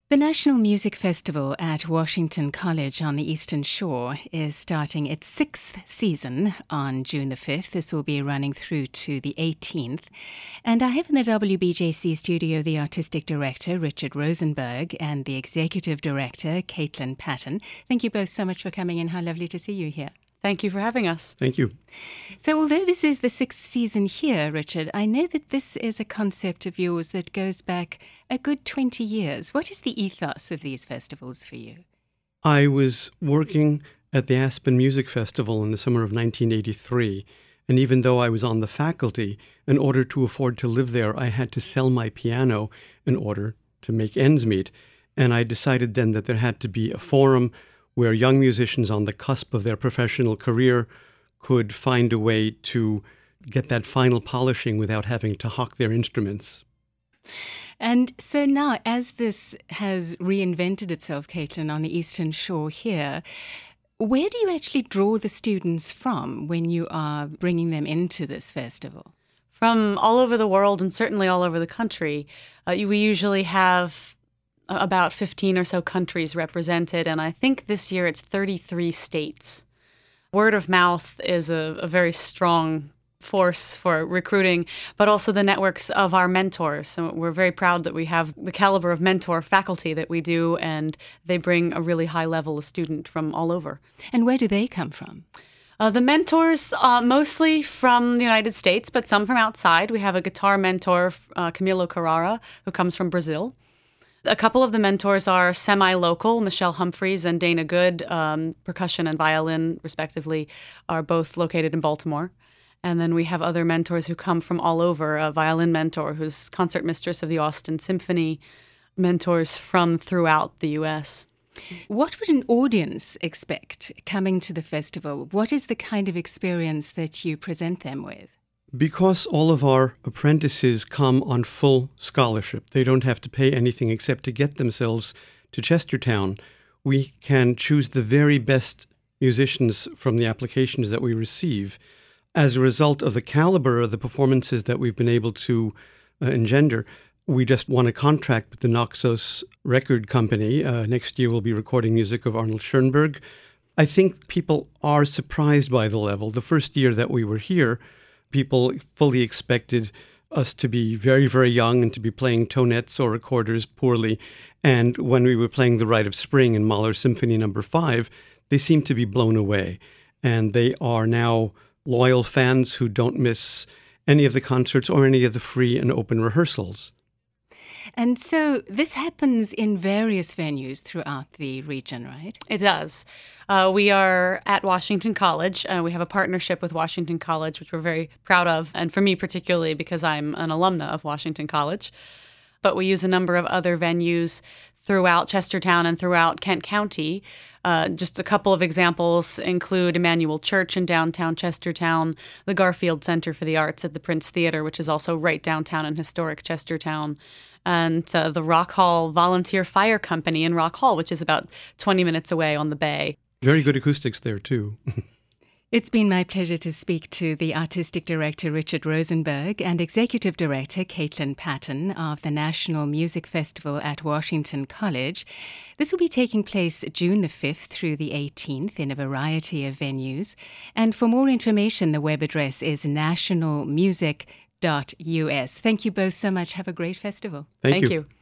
The National Music Festival at Washington College on the Eastern Shore is starting its sixth season on June the 5th. This will be running through to the 18th. And I have in the WBJC studio the Artistic Director, Richard Rosenberg, and the Executive Director, Caitlin Patton. Thank you both so much for coming in. How lovely to see you here. Thank you for having us. Thank you. So although this is the sixth season here, Richard, I know that this is a concept of yours that goes back a good 20 years. What is the ethos of these festivals for you? I was working at the Aspen Music Festival in the summer of 1983, and even though I was on the faculty, in order to afford to live there, I had to sell my piano in order to make ends meet. And I decided then that there had to be a forum where young musicians on the cusp of their professional career could find a way to get that final polishing without having to hock their instruments. And so now, as this has reinvented itself, Caitlin, on the Eastern Shore here, where do you actually draw the students from when you are bringing them into this festival? From all over the world and certainly all over the country. We usually have about 15 or so countries represented, and I think this year it's 33 states. Word of mouth is a very strong force for recruiting, but also the networks of our mentors. So we're very proud that we have the caliber of mentor faculty that we do, and they bring a really high level of student from all over. And where do they come from? The mentors, mostly from the United States, but some from outside. We have a guitar mentor, Camilo Carrara, who comes from Brazil. A couple of the mentors are semi-local. Michelle Humphreys and Dana Good, percussion and violin, respectively, are both located in Baltimore. And then we have other mentors who come from all over. A violin mentor who's concert mistress of the Austin Symphony, mentors from throughout the U.S. What would an audience expect coming to the festival? What is the kind of experience that you present them with? Because all of our apprentices come on full scholarship, they don't have to pay anything except to get themselves to Chestertown. We can choose the very best musicians from the applications that we receive. As a result of the caliber of the performances that we've been able to engender, we just won a contract with the Naxos record company. Next year we'll be recording music of Arnold Schoenberg. I think people are surprised by the level. The first year that we were here, people fully expected us to be very, very young and to be playing tonettes or recorders poorly. And when we were playing The Rite of Spring in Mahler Symphony No. 5, they seemed to be blown away. And they are now loyal fans who don't miss any of the concerts or any of the free and open rehearsals. And so this happens in various venues throughout the region, right? It does. We are at Washington College. We have a partnership with Washington College, which we're very proud of, and for me particularly because I'm an alumna of Washington College. But we use a number of other venues throughout Chestertown and throughout Kent County. Just a couple of examples include Emmanuel Church in downtown Chestertown, the Garfield Center for the Arts at the Prince Theater, which is also right downtown in historic Chestertown, and the Rock Hall Volunteer Fire Company in Rock Hall, which is about 20 minutes away on the bay. Very good acoustics there, too. It's been my pleasure to speak to the Artistic Director, Richard Rosenberg, and Executive Director, Caitlin Patton, of the National Music Festival at Washington College. This will be taking place June the 5th through the 18th in a variety of venues. And for more information, the web address is nationalmusic.us. Thank you both so much. Have a great festival. Thank you. You.